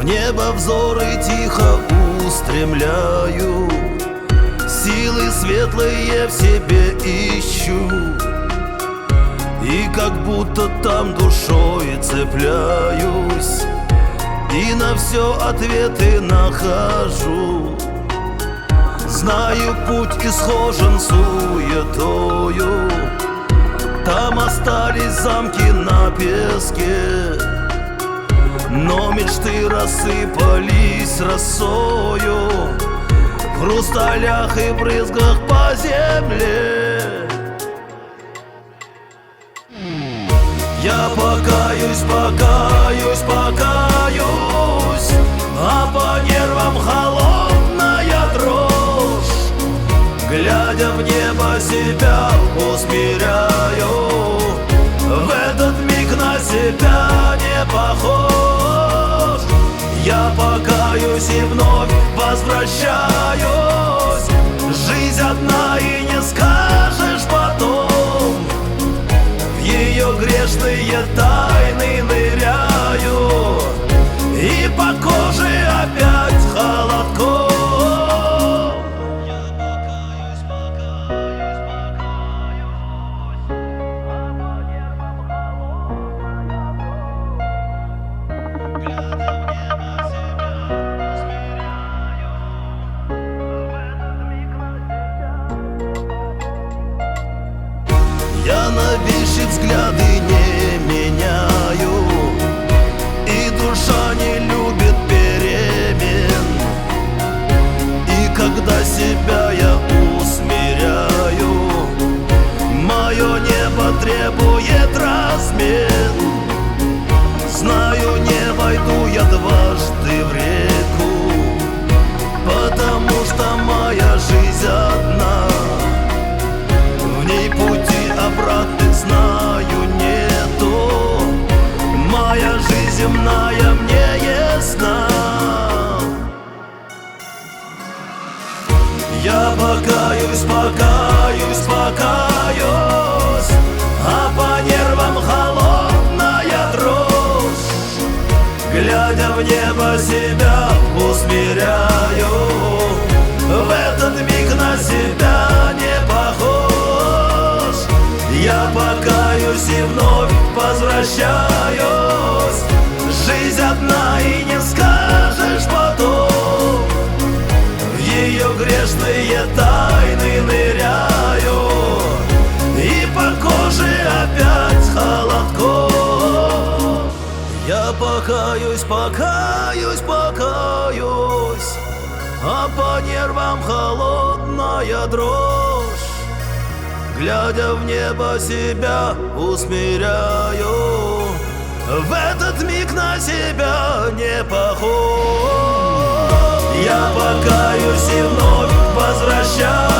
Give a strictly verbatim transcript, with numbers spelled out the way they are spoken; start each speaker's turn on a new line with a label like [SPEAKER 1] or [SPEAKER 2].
[SPEAKER 1] В небо взоры тихо устремляю, силы светлые в себе ищу, и как будто там душой цепляюсь, и на все ответы нахожу. Знаю, путь исхожен суетою, там остались замки на песке, но мечты рассыпались росою в хрусталях и брызгах по земле. Я покаюсь, покаюсь, покаюсь, а по нервам холодная дрожь. Глядя в небо, себя усмиряю, в этот миг на себя не похож. Я покаюсь и вновь возвращаюсь. Жизнь одна, и не скажешь потом. В ее грешные тайны ныряю, и по коже опять холодком. Я нависшие взгляды не меняю, и душа не любит перемен. И когда себя я усмиряю, мое небо требует размен. Знаю, не войду я дважды в реку, потому что моя жизнь одна. В ней пути обратных, знаю, нету. Моя жизнь земная мне ясна. Я покаюсь, покаюсь, покаюсь, а по нервам холодная дрожь. Глядя в небо, себя усмиряю, в этот миг на себя не похож. Я покаюсь и вновь возвращаюсь. Жизнь одна, и не скажешь потом. В ее грешные тайны ныряю, и по коже опять холодком. Я покаюсь, покаюсь, покаюсь, а по нервам холодная дрожь. Глядя в небо, себя усмиряю, в этот миг на себя не похож. Я покаюсь и вновь возвращаюсь.